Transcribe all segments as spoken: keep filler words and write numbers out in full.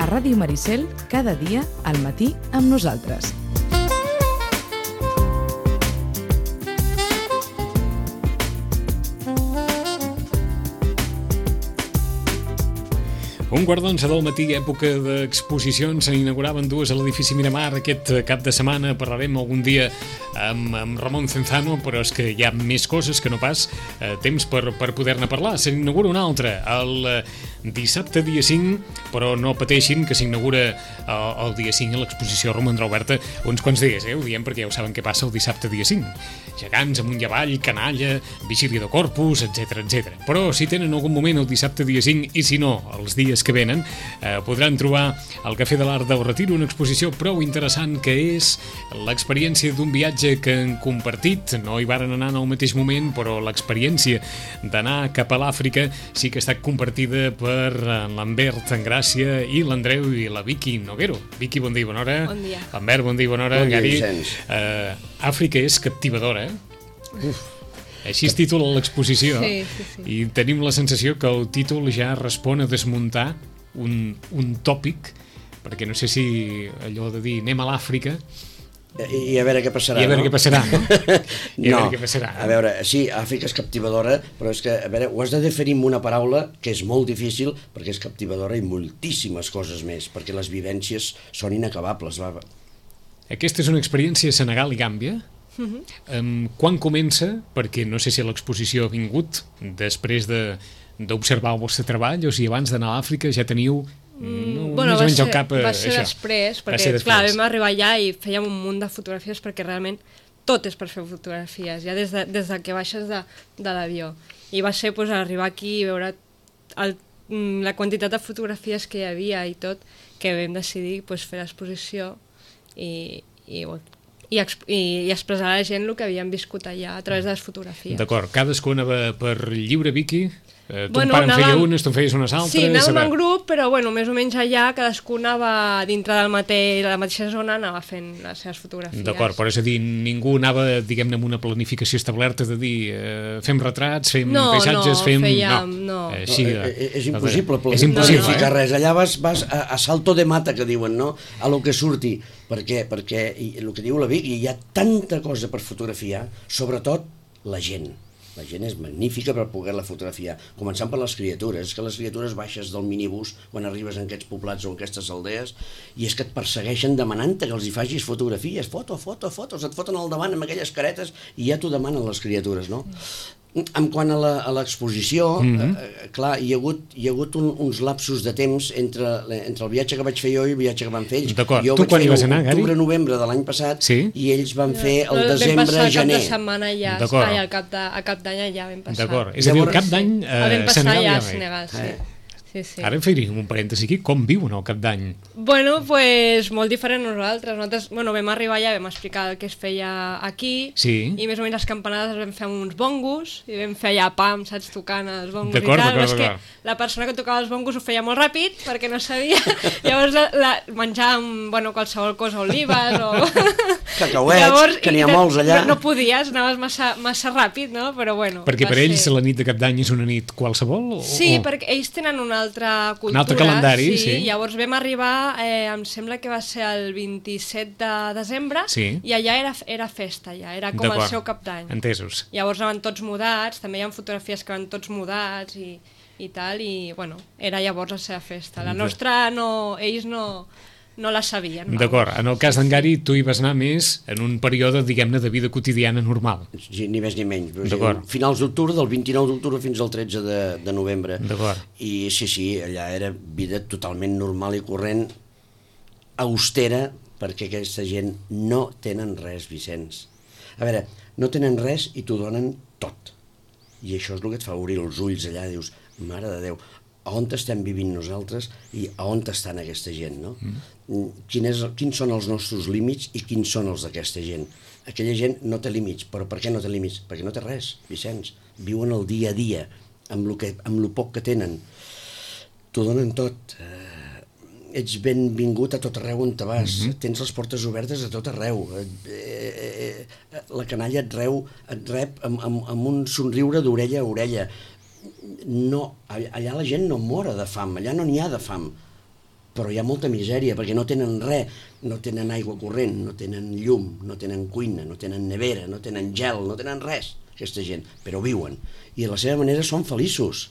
Ràdio Maricel, cada dia, al matí, amb nosaltres. Un quart d'onze del matí, època d'exposicions, se n'inauguraven dues a l'edifici Miramar. Aquest cap de setmana parlarem algun dia amb, amb Ramon Cenzano, però és que hi ha més coses que no pas eh, temps per, per poder-ne parlar. Se n'inaugura una altra el eh, dissabte dia cinc, però no pateixin que s'inaugura eh, el dia cinc a l'exposició romandrà oberta uns quants dies, eh? Ho diem perquè ja ho saben què passa el dissabte dia cinc. Gegants, amunt i avall, canalla, vigília de Corpus, etcètera, etcètera. Però si tenen algun moment el dissabte dia cinc, i si no, els dies que venen, eh, podran trobar al Cafè de l'Art del Retiro una exposició prou interessant que és l'experiència d'un viatge que han compartit. No hi varen anar en el mateix moment, però l'experiència d'anar cap a l'Àfrica sí que ha estat compartida per l'Ambert Engràcia i l'Andreu i la Vicky Noguero. Vicky, bon dia, bona hora. Bon dia. Ambert, bon dia, bona hora. Bon dia, Gary, Vicenç. eh, Àfrica és captivadora, eh? Uf. Així es titula l'exposició, sí, sí, sí. I tenim la sensació que el títol ja respon a desmuntar un, un tòpic, perquè no sé si allò de dir anem a l'Àfrica I, i a veure què passarà, i a veure no? què passarà, no? I a no, veure què passarà. a veure, sí, Àfrica és captivadora, però és que, a veure, ho has de definir amb una paraula que és molt difícil, perquè és captivadora i moltíssimes coses més, perquè les vivències són inacabables. Va. Aquesta és una experiència a Senegal i Gàmbia. Uh-huh. Um, quan comença? Perquè no sé si l'exposició ha vingut després de, d'observar el vostre treball o si abans d'anar a l'Àfrica ja teniu no, bueno, més o menys ser, al cap va ser això. després, perquè Va ser després. clar, vam arribar allà i fèiem un munt de fotografies perquè realment tot és per fer fotografies, ja des de, des de que baixes de, de l'avió. I va ser pues, arribar aquí i veure el, la quantitat de fotografies que hi havia i tot, que vam decidir pues, fer l'exposició i, i, i, i, i expressar a la gent el que havien viscut allà a través de les fotografies. D'acord, cadascú anava per lliure, Vicky? Eh, tu Bueno, en pare en feia anàvem- unes, tu en feies unes altres? Sí, anàvem a en veure. grup, però bueno, més o menys allà cadascú anava dintre del mateix, la mateixa zona, anava fent les seves fotografies. D'acord, però és a dir, ningú anava, diguem-ne, amb una planificació establerta de dir eh, fem retrats, fem No, paisatges, no, fem... fèiem- no. Eh, No, sí, eh, eh, és impossible és impossible, planificar eh? res. Allà vas, vas a, a salto de mata, que diuen, no? A lo que surti. Per què? Perquè i, el que diu la Vic, hi ha tanta cosa per fotografiar, sobretot la gent. La gent és magnífica per poder-la fotografiar, començant per les criatures. És que les criatures baixes del minibús quan arribes en aquests poblats o en aquestes aldees i és que et persegueixen demanant-te que els hi facis fotografies. Foto, foto, fotos, et foten al davant amb aquelles caretes i ja t'ho demanen les criatures, no? En quant a la- a l'exposició, mm-hmm. eh, clar, hi ha hagut, hi ha hagut un, uns lapsos de temps entre, entre el viatge que vaig fer jo i el viatge que van fer ells. D'acord. Jo Tu vaig quan hi fer vas anar, Gary? octubre-novembre de l'any passat Sí. i ells van fer el Vam desembre, passar el cap gener. de setmana allà, D'acord. ai, al cap de, a cap d'any allà vam passar. D'acord, és a dir, el cap d'any Sí. El vam eh, passar Senegal allà ja a ve. Senegal, sí. Eh. Sí, sí. Ara faríem un parèntesi aquí, com viuen el cap d'any? Bueno, pues molt diferent a nosaltres. Nosaltres, bueno, vam arribar allà, vam explicar el que es feia aquí, Sí. i més o menys les campanades les vam fer amb uns bongos, i vam fer allà pam, saps, tocant els bongos i D'acord, tal. d'acord, Però és que d'acord. la persona que tocava els bongos ho feia molt ràpid, perquè no sabia. Llavors la, la, menjàvem, bueno, qualsevol cosa, olives o... Cacauets, que n'hi ha i- molts allà. No, no podies, anaves massa, massa ràpid, no? Però bueno... Perquè va per ells ser- la nit de cap d'any és una nit qualsevol? O... Sí, o... perquè ells tenen una altra cultura. altre calendari, sí. Llavors vam arribar, eh, em sembla que va ser el vint-i-set de desembre, Sí. i allà era, era festa, ja, era com el D'acord. seu cap d'any. Entesos. Llavors anaven tots mudats, també hi ha fotografies que van tots mudats i, i tal, i bueno, era llavors la seva festa. La nostra, no, ells no, no la sabien. No? D'acord, en el cas d'en Gary tu hi vas anar més en un període, diguem-ne, de vida quotidiana normal. Sí, ni més ni menys. O sigui, D'acord. finals d'octubre, del vint-i-nou d'octubre fins al tretze de, de novembre. D'acord. I sí, sí, allà era vida totalment normal i corrent, austera, perquè aquesta gent no tenen res, Vicenç. A veure, no tenen res i t'ho donen tot. I això és el que et fa obrir els ulls allà, dius, mare de Déu, a on estem vivint nosaltres i a on estan aquesta gent, no? Mm. Quin és, quins són els nostres límits i quins són els d'aquesta gent? Aquella gent no té límits, però per què no té límits? Perquè no té res, Vicenç. Viuen el dia a dia, amb lo, que, amb lo poc que tenen. T'ho donen tot. Eh, ets benvingut a tot arreu on te vas. Mm-hmm. Tens les portes obertes a tot arreu. Eh, eh, eh, la canalla et, reu, et rep amb, amb, amb un somriure d'orella a orella. No, allà la gent no mora de fam, allà no n'hi ha de fam, però hi ha molta misèria, perquè no tenen res, no tenen aigua corrent, no tenen llum, no tenen cuina, no tenen nevera, no tenen gel, no tenen res, aquesta gent, però viuen. I de la seva manera són feliços.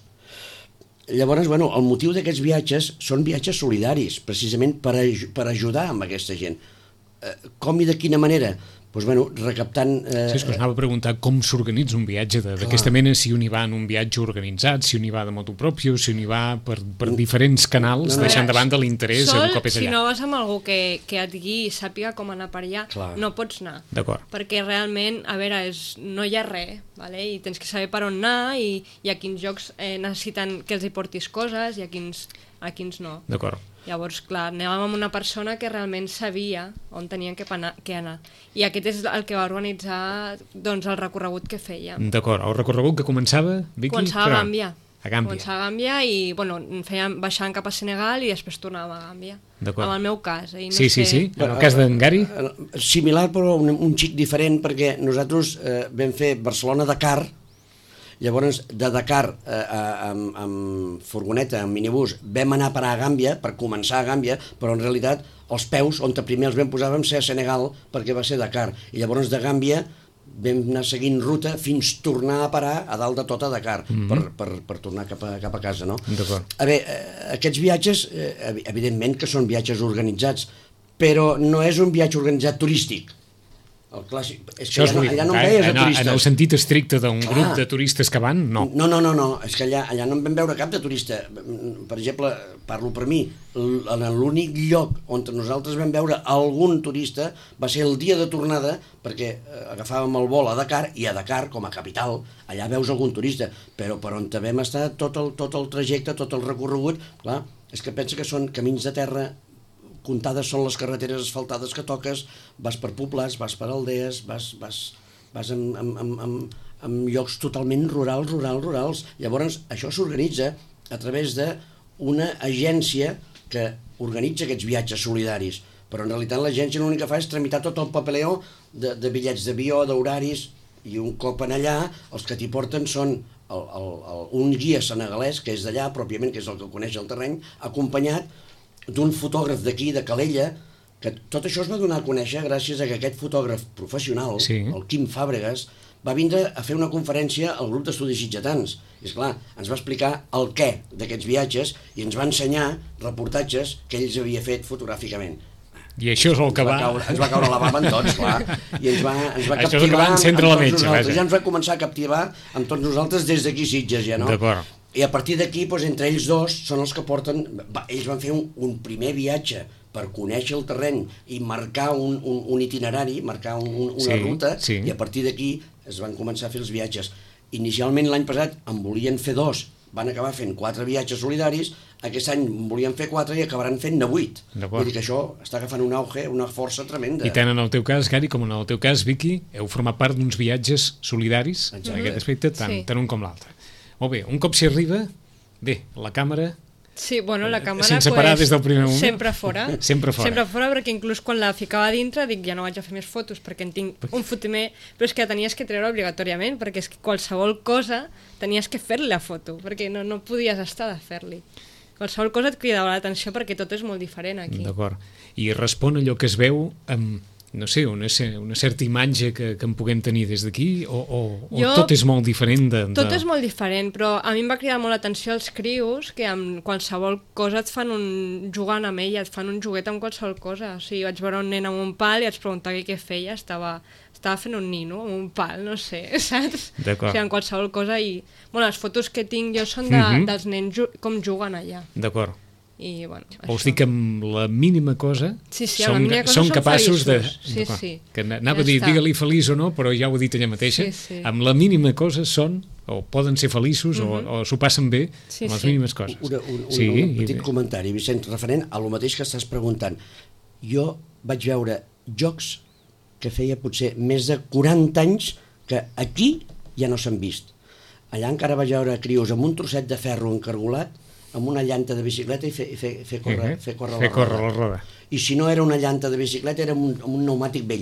Llavors, bueno, el motiu d'aquests viatges són viatges solidaris, precisament per, aj per ajudar amb aquesta gent. Eh, com i de quina manera? Doncs, bueno, recaptant... Eh, sí, és que us anava a preguntar com s'organitza un viatge d'aquesta mena, si un hi va en un viatge organitzat, si un hi va de motu propio, si un hi va per, per diferents canals, no, no, deixant de banda l'interès un cop és allà. Si no vas amb algú que, que et guiï i sàpiga com anar per allà, clar, no pots anar. D'acord. Perquè realment, a veure, és, no hi ha res, vale? I tens que saber per on anar i, i a quins llocs eh, necessiten que els hi portis coses i a quins, a quins no. D'acord. Llavors, clar, anàvem amb una persona que realment sabia on tenien que anar, que anar. I aquest és el que va organitzar doncs, el recorregut que fèiem. D'acord. El recorregut que començava, Vicky? Començava a Gàmbia. A Gàmbia. Començava a Gàmbia i, bueno, fèiem, baixàvem cap a Senegal i després tornàvem a Gàmbia. D'acord. En el meu cas. Eh? No sí, sé... sí, sí. En el cas d'en Gary? Similar, però un, un xic diferent, perquè nosaltres eh, vam fer Barcelona-Dakar. Llavors, de Dakar eh, amb, amb furgoneta, amb minibús, vam anar a parar a Gàmbia, per començar a Gàmbia, però en realitat els peus, on primer els vam posar, vam ser a Senegal, perquè va ser Dakar. I llavors de Gàmbia vam anar seguint ruta fins tornar a parar a dalt de tot a Dakar, mm-hmm. per, per, per tornar cap a, cap a casa, no? D'acord. A veure, eh, aquests viatges, eh, evidentment que són viatges organitzats, però no és un viatge organitzat turístic. El clàssic, és que allà, allà no em veies a turistes. En el sentit estricte d'un grup de turistes que van, no. No, no, no, no. És que allà, allà no en vam veure cap de turista. Per exemple, parlo per mi, l'únic lloc on nosaltres vam veure algun turista va ser el dia de tornada, perquè agafàvem el vol a Dakar, i a Dakar, com a capital, allà veus algun turista, però per on vam estar tot el, tot el trajecte, tot el recorregut, clar, és que pensa que són camins de terra, comptades són les carreteres asfaltades que toques, vas per poblats, vas per aldees, vas, vas, vas en, en, en, en, en llocs totalment rurals, rurals, rurals. Llavors, això s'organitza a través d'una agència que organitza aquests viatges solidaris, però en realitat l'agència l'únic que fa és tramitar tot el papeleo de, de bitllets d'avió, d'horaris, i un cop en allà, els que t'hi porten són el, el, el, un guia senegalès, que és d'allà, pròpiament, que és el que coneix el terreny, acompanyat d'un fotògraf d'aquí, de Calella, que tot això es va donar a conèixer gràcies a que aquest fotògraf professional, sí. el Quim Fàbregas, va vindre a fer una conferència al grup d'estudis sitgetans. I esclar, ens va explicar el què d'aquests viatges i ens va ensenyar reportatges que ells havia fet fotogràficament. I això és el que va... Caure, ens va caure la bava en tots, clar. I ens va, ens va això captivar és el que va encendre la metge, vaja. Ja ens va començar a captivar amb tots nosaltres des d'aquí Sitges, ja, no? D'acord. I a partir d'aquí, doncs, entre ells dos, són els que porten... Va, ells van fer un, un primer viatge per conèixer el terreny i marcar un, un, un itinerari, marcar un, un, una sí, ruta, sí. I a partir d'aquí es van començar a fer els viatges. Inicialment, l'any passat, en volien fer dos, van acabar fent quatre viatges solidaris, aquest any en volien fer quatre i acabaran fent-ne vuit. Vull dir que això està agafant un auge, una força tremenda. I tant en el teu cas, Gary, com en el teu cas, Vicky, heu format part d'uns viatges solidaris, exacte. En aquest aspecte, tant, sí. tant un com l'altre. Molt bé, un cop s'hi arriba, bé, la càmera... Sí, bueno, la càmera... Sense parar pues, des del primer moment. Sempre fora. sempre fora. Sempre fora, perquè inclús quan la ficava dintre dic, ja no vaig a fer més fotos perquè en tinc un fotimer, però és que la tenies que treure obligatòriament, perquè és que qualsevol cosa tenies que fer-li la foto, perquè no, no podies estar de fer-li. Qualsevol cosa et cridava l'atenció perquè tot és molt diferent aquí. D'acord. I respon allò que es veu amb... no sé, una, una certa imatge que, que en puguem tenir des d'aquí o, o, o jo, tot és molt diferent de, de... Tot és molt diferent, però a mi em va cridar molt l'atenció els crios que amb qualsevol cosa et fan un... jugant amb ella, et fan un joguet amb qualsevol cosa. O sigui, vaig veure un nen amb un pal i vaig preguntar què feia, estava, estava fent un nino amb un pal, no sé, saps? D'acord. O sigui, amb qualsevol cosa i... Bueno, les fotos que tinc jo són de, mm-hmm. dels nens ju com juguen allà. D'acord. I, bueno, vols dir que amb la mínima cosa sí, sí, són, mínima cosa són són capaços feliços. de... Sí, sí. Que anava ja a dir, digue-li feliç o no, però ja ho he dit ella mateixa, sí, sí. Amb la mínima cosa són, o poden ser feliços, mm-hmm. o, o s'ho passen bé, sí, amb les sí. mínimes coses. Una, un, sí, un, un petit i... comentari, Vicenç, referent a lo mateix que estàs preguntant. Jo vaig veure jocs que feia potser més de quaranta anys que aquí ja no s'han vist. Allà encara vaig veure crios amb un trosset de ferro encargolat, amb una llanta de bicicleta i fer, fer, fer córrer, uh-huh. fer córrer, fer la, córrer roda. la roda. I si no era una llanta de bicicleta, era un, un pneumàtic vell.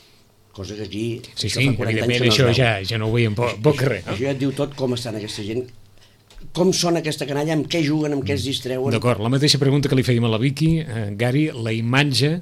Cosa que aquí... Sí, sí, evidentment, això ja, ja no ho veiem poc, poc res. No? Això ja et diu tot com estan aquesta gent com sona aquesta canalla, amb què juguen, amb què es distreuen. D'acord, la mateixa pregunta que li fèiem a la Vicky, eh, Gary, la imatge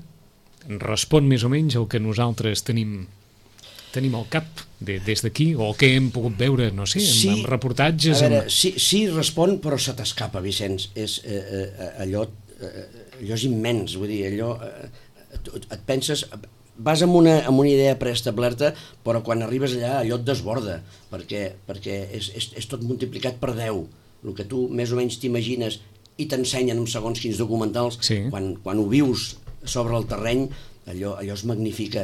respon més o menys al que nosaltres tenim tenim al cap de, des d'aquí, o el que hem pogut veure, no sé, sí, amb, amb reportatges... A veure, amb... sí, sí respon, però se t'escapa, Vicenç. És, eh, eh, allò, eh, allò és immens, vull dir, allò... Eh, et penses... Vas amb una, amb una idea preestablerta, però quan arribes allà allò et desborda, perquè, perquè és, és, és tot multiplicat per deu. El que tu més o menys t'imagines i t'ensenyen en segons quins documentals, sí. quan, quan ho vius sobre el terreny, allò, allò es magnifica,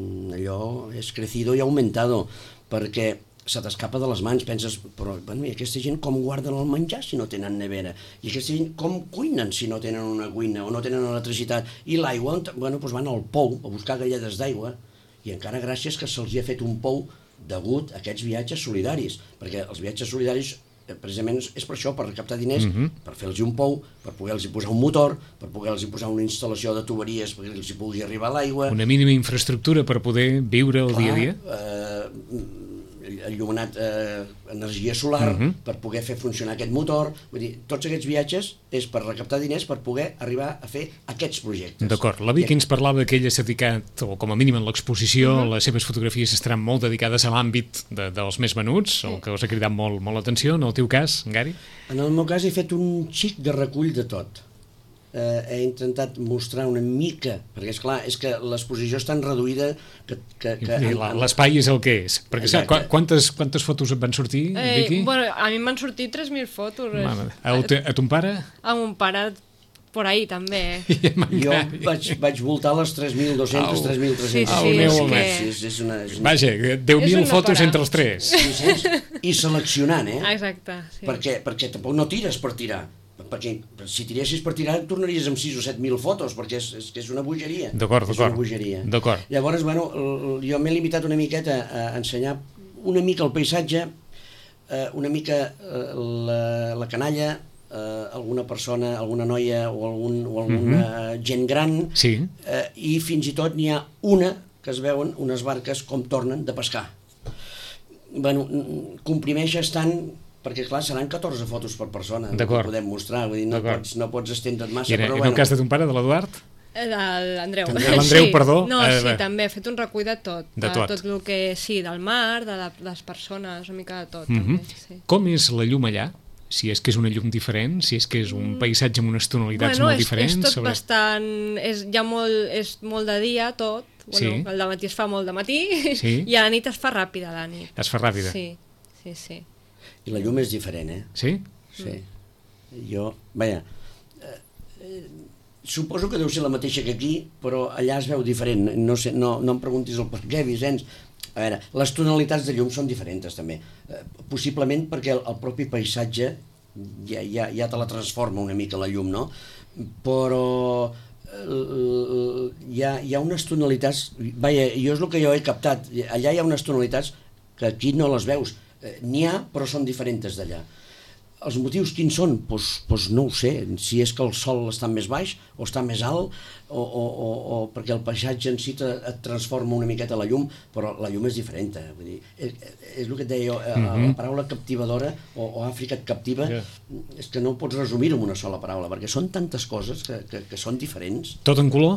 allò és crecido i aumentado, perquè se t'escapa de les mans, penses, però bueno, i aquesta gent com guarden el menjar si no tenen nevera? I aquesta gent com cuinen si no tenen una cuina o no tenen electricitat? I l'aigua, bueno, doncs van al pou a buscar galledes d'aigua, i encara gràcies que se'ls ha fet un pou degut a aquests viatges solidaris, perquè els viatges solidaris precisament és per això, per recaptar diners, uh-huh. per fer-los un pou, per poder-los posar un motor, per poder-los posar una instal·lació de tuberies perquè els hi pugui arribar l'aigua. Una mínima infraestructura per poder viure el Clar, dia a dia? Eh, enllumenat eh, energia solar uh-huh. per poder fer funcionar aquest motor. Vull dir, tots aquests viatges és per recaptar diners per poder arribar a fer aquests projectes. D'acord. La Vicky ens parlava que ella s'ha dedicat, o com a mínim en l'exposició, uh-huh. les seves fotografies estaran molt dedicades a l'àmbit de, dels més venuts, sí. el que us ha cridat molt, molt l'atenció. En el teu cas, Gary? En el meu cas he fet un xic de recull de tot. Eh, he intentat mostrar una mica, perquè és clar, és que l'exposició és tan reduïda que... que, que l'espai és el que és, perquè sap, quantes, quantes fotos et van sortir, eh, Vicky? Bueno, a mi em van sortir tres mil fotos. Mama, a, te, a ton pare? A mon pare, por ahí també. Jo vaig, vaig voltar les tres mil dos-cents, tres mil tres-cents. Sí, sí, és que... és, és una, és una... Vaja, deu mil fotos para. entre els tres. I seleccionant, eh? Exacte, sí. Perquè, perquè tampoc no tires per tirar. Perquè si tiressis per tirar tornaries amb sis o set mil fotos, perquè és, és, és una bogeria. D'acord, d'acord. És una bogeria. D'acord. Llavors, bueno, jo m'he limitat una miqueta a ensenyar una mica el paisatge, una mica la, la canalla, alguna persona, alguna noia o, algun, o alguna uh-huh. gent gran, sí. i fins i tot n'hi ha una que es veuen unes barques com tornen de pescar. Bueno, comprimeixes tant... perquè clar, seran catorze fotos per persona que podem mostrar, vull dir, no pots, no pots estendre't massa. I en, però, en bueno. el cas de ton pare, de l'Eduard? L'Andreu. L'Andreu, sí. perdó. No, eh, sí, també he fet un recull de tot. De, de tot. Tot el que, sí, del mar, de la, les persones, una mica de tot. Mm-hmm. també, sí. Com és la llum allà? Si és que és una llum diferent, si és que és un paisatge amb unes tonalitats bueno, molt és, diferents. És tot sobre... bastant... És, ja molt, és molt de dia, tot. Bueno, sí. El de matí es fa molt de matí sí. i a la nit es fa ràpida, la nit. Es fa ràpida. Sí, sí, sí. I la llum és diferent, eh? Sí? Sí. Jo, vaja, eh, suposo que deu ser la mateixa que aquí, però allà es veu diferent. No sé, no, no em preguntis el per què, Vicenç. A veure, les tonalitats de llum són diferents també. Eh, possiblement perquè el, el propi paisatge ja, ja, ja te la transforma una mica la llum, no? Però eh, hi, ha, hi ha unes tonalitats... Vaja, jo és el que jo he captat. Allà hi ha unes tonalitats que aquí no les veus. Eh, n'hi ha, però són diferents d'allà. Els motius quins són? Pues, pues no ho sé, si és que el sol està més baix o està més alt o, o, o, o perquè el paisatge en si te, et transforma una miqueta la llum, però la llum és diferent. Vull dir, és, és el que et deia jo, mm-hmm. la paraula captivadora o, o Àfrica et captiva, yeah. és que no pots resumir-ho en una sola paraula, perquè són tantes coses que, que, que són diferents. Tot en color?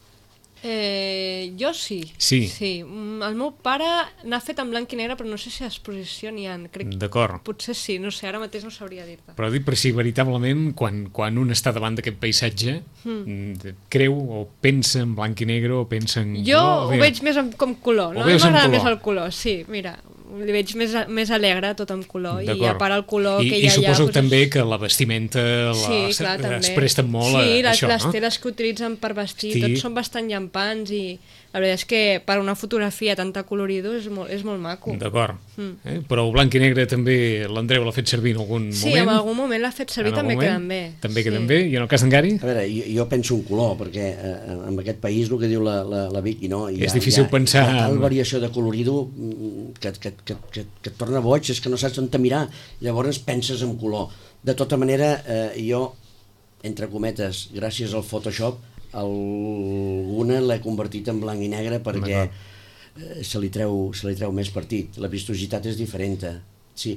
Eh, jo sí. Sí. sí. El meu pare n'ha fet en blanc i negre, però no sé si a exposició n'hi ha. D'acord. Potser sí, no sé, ara mateix no sabria dir-te. Però dic per si veritablement, quan, quan un està davant d'aquest paisatge, mm. creu o pensa en blanc i negre o pensa en... Jo no, ho veig més en, com color, no? M'agrada més el color, sí, mira... Li veig més, més alegre, tot en color, i a part el color I, que hi ha allà... I suposo doncs... també que la vestimenta la, sí, clar, es presten molt sí, a les, això, les no? Sí, les teles que utilitzen per vestir, sí. tots són bastant llampants i la veritat és que per una fotografia tanta colorido és molt, és molt maco. D'acord, mm. eh? Però el blanc i negre també l'Andreu l'ha fet servir en algun sí, moment? Sí, en algun moment l'ha fet servir, també moment, queden bé. També sí. queden bé, i en el cas d'en Gary? A veure, jo, jo penso en color, perquè eh, en aquest país el que diu la, la, la Vicky, no? Hi ha, és difícil hi ha, pensar... Hi ha tal variació de colorido que, que, que, que, que et torna boig, és que no saps on te mirar, llavors penses en color. De tota manera, eh, jo, entre cometes, gràcies al Photoshop, alguna l'he convertit en blanc i negre perquè eh, se, li treu, se li treu més partit. La vistositat és diferent. Sí,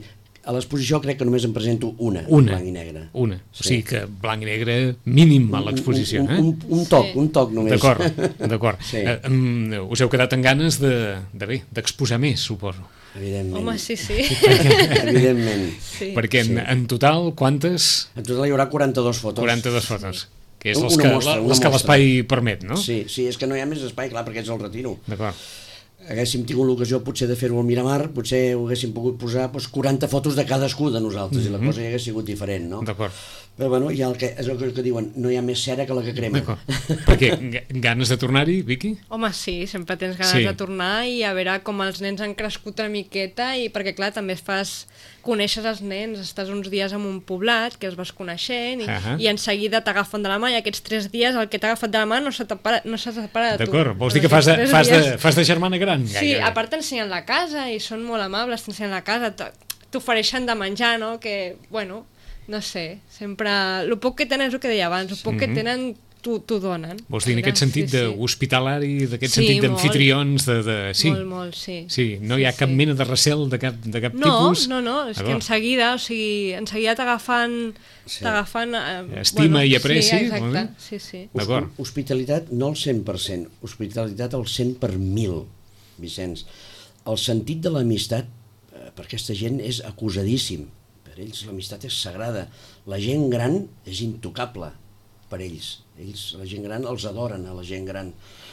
a l'exposició crec que només em presento una, una blanc i negre. Una, sí. O sigui que blanc i negre mínim a l'exposició, un, eh? Un, un, un toc, sí. un toc només. D'acord, d'acord. Sí. Eh, um, us heu quedat amb ganes de, de bé, d'exposar més, suposo. Evidentment. Home, sí, sí. Evidentment. Sí. Perquè en, Sí. en total, quantes? En total hi haurà quaranta-dues fotos. quaranta-dues fotos. Que és Una les que, mostra, una les que mostra. l'espai permet, no? Sí, sí, és que no hi ha més espai, clar, perquè és el retiro. D'acord. Haguéssim tingut l'ocasió potser de fer-ho al Miramar, potser ho haguéssim pogut posar doncs, quaranta fotos de cadascú de nosaltres, mm -hmm. i la cosa hi hagués sigut diferent, no? D'acord. Però bueno, hi ha el que, és el que diuen, no hi ha més cera que la que crema. D'acord. Perquè ganes de tornar-hi, Vicky? Home, sí, sempre tens ganes Sí. de tornar i a veure com els nens han crescut una miqueta, i perquè clar, també fas, coneixes els nens, estàs uns dies en un poblat que els vas coneixent i, Uh -huh. i en seguida t'agafen de la mà, i aquests tres dies el que t'ha agafat de la mà no se separa, no se separa de tu. D'acord, vols dir En que fas de, aquests fas tres de, dies- fas de germana gran? Sí, Gairebé. a part t'ensenyen la casa i són molt amables, t'ensenyen la casa, t- t'ofereixen de menjar, no? Que, bueno, no sé, sempre... El poc que tenen és el que deia abans, el poc que tenen t'ho t'ho donen. Vols dir en aquest sentit Sí, sí. d'hospitalari, d'aquest Sí, sentit molt. d'amfitrions, de, de... Sí. Molt, molt, sí. Sí, no hi ha Sí, cap sí. mena de recel de cap, de cap No, tipus? no, no, és que D'acord. en seguida, o sigui, en seguida t'agafen... Sí. T'agafen... Eh, Estima i apreci, Sí, molt bé. exacte, sí, sí. D'acord. Hospitalitat no al cent per cent, hospitalitat al cent per mil, Vicenç. El sentit de l'amistat eh, per aquesta gent és acusadíssim. Per ells l'amistat és sagrada. La gent gran és intocable per ells. Ells, la gent gran, els adoren a la gent gran.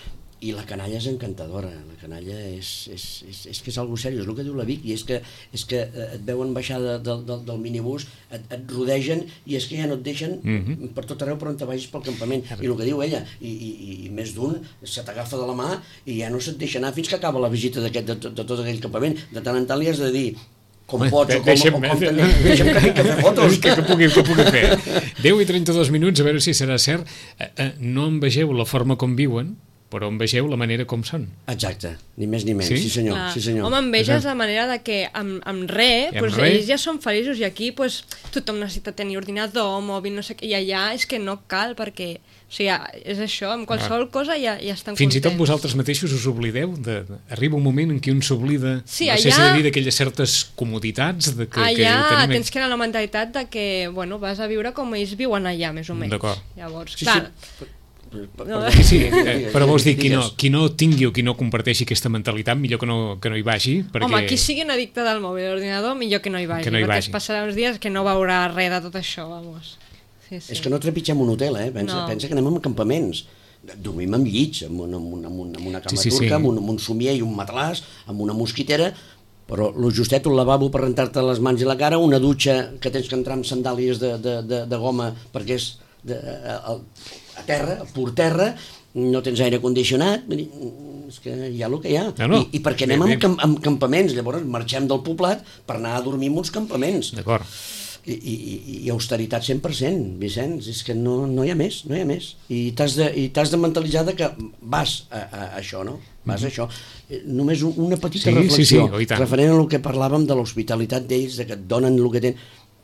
I la canalla és encantadora, la canalla és, és, és, és que és algo seriós, és el que diu la Vic, i és que, és que et veuen baixar de, de, del, del minibús, et, et rodegen, i és que ja no et deixen Mm -hmm. per tot arreu per on te vagis pel campament. I el que diu ella, i, i, i més d'un se t'agafa de la mà i ja no se't deixa anar fins que acaba la visita d'aquest, de, de, de tot aquell campament. De tant en tant li has de dir com Home, pots o com, deixa'm, o com eh? també. Deixa'm que vinc a fer fotos. que, que, pugui, que pugui fer. deu i trenta-dos minuts, a veure si serà cert. Eh, eh, no en vegeu la forma com viuen, però en vegeu la manera com són. Exacte, ni més ni menys, Sí? sí, sí senyor. Clar. Sí, senyor. Home, enveges la manera de que amb, amb res, I amb pues, res. ells ja són feliços, i aquí pues, tothom necessita tenir ordinador, mòbil, no sé què, i allà és que no cal, perquè o sigui, és això, amb qualsevol cosa ja, ja estan Fins i tot contents. vosaltres mateixos us oblideu de, de, arriba un moment en què un s'oblida, Sí, no sé si allà- de dir d'aquelles certes comoditats de que, Allà que tenim. tens que anar a la mentalitat de que bueno, vas a viure com ells viuen allà, més o menys. D'acord. Llavors, Sí, clar, sí. No. Sí, sí, eh, però vols dir qui no, Digues. qui no tingui o qui no comparteixi aquesta mentalitat, millor que no, que no hi vagi, perquè... home, qui sigui un addicte del mòbil i de l'ordinador, millor que no hi vagi, Que no hi perquè vagi. es passarà uns dies que no veurà res de tot això, vamos. Sí, sí. És que no trepitgem un hotel, eh? Pensa, No. pensa que anem a campaments. Dormim amb llits, amb una, amb una, amb una, amb una cama Sí, sí, turca, sí. amb, un, amb un somier i un matalàs, amb una mosquitera, però lo justet, un lavabo per rentar-te les mans i la cara, una dutxa que tens que entrar amb sandàlies de, de, de, de goma perquè és de, a, a terra, a pur terra, no tens aire condicionat, vull dir, és que hi ha el que hi ha. No, no. I, I perquè anem Bé, bé. amb, camp, amb campaments, llavors marxem del poblat per anar a dormir en uns campaments. D'acord. I, i, i austeritat cent per cent, Vicenç, és que no, no hi ha més, no hi ha més. I t'has de, i t'has de mentalitzar de que vas a, a, a això, no? Vas a això. Eh, Només un- una petita Sí, sí, reflexió, sí, oh, i tant. referent a el que parlàvem de l'hospitalitat d'ells, de que et donen el que tenen.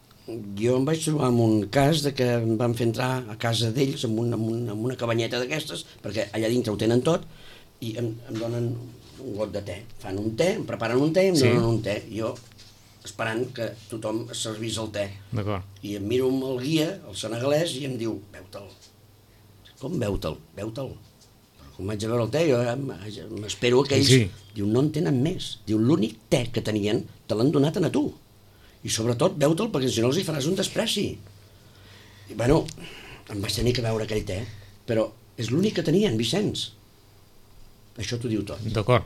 Jo em vaig trobar amb un cas de que em van fer entrar a casa d'ells amb, un, amb, un, amb una cabanyeta d'aquestes, perquè allà dintre ho tenen tot, i em, em donen un got de te. Fan un te, em preparen un te i em Sí. donen un te. Jo esperant que tothom es servís el te. D'acord. I em miro amb el guia, el senegalès, i em diu, beu-te'l. Com beu-te'l? Beu-te'l. Però com vaig a veure el te, jo eh, m'espero que ells... Sí, sí. Diu, no en tenen més. Diu, l'únic te que tenien te l'han donat a tu. I sobretot, beu-te'l, perquè si no els hi faràs un despreci. I, bueno, em vaig tenir que veure aquell te, però és l'únic que tenien, Vicenç. Això t'ho diu tot. D'acord.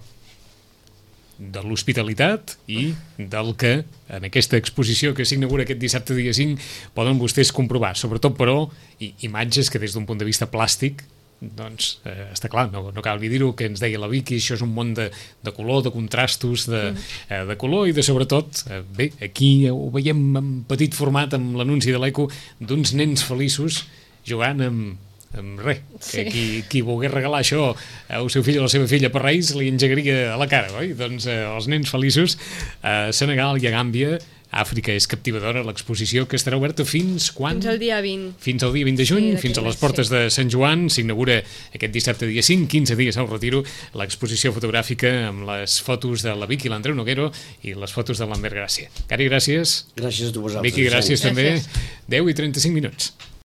De l'hospitalitat i del que en aquesta exposició que s'inaugura aquest dissabte dia cinc poden vostès comprovar, sobretot però i, imatges que des d'un punt de vista plàstic doncs eh, està clar, no, no cal dir-ho, que ens deia la Vicky, això és un món de, de color, de contrastos, de, eh, de color i de sobretot, eh, bé, aquí ho veiem en petit format amb l'anunci de l'Eco d'uns nens feliços jugant amb, amb res, que Sí. qui, qui volgués regalar això al seu fill o a la seva filla per Reis li engegaria a la cara, oi? Doncs eh, els nens feliços a Senegal i a Gàmbia Àfrica és captivadora, l'exposició que estarà oberta fins quan? Fins al dia vint. Fins al dia vint de juny, Sí, fins a les mes, portes sí. de Sant Joan. S'inaugura aquest dissabte dia cinc, quinze dies al Retiro, l'exposició fotogràfica amb les fotos de la Vicky i l'Andreu Noguero i les fotos de l'Ambert Gràcia. Cari, gràcies. Gràcies a tu vosaltres. Vicky, gràcies Gràcies. també. deu i trenta-cinc minuts.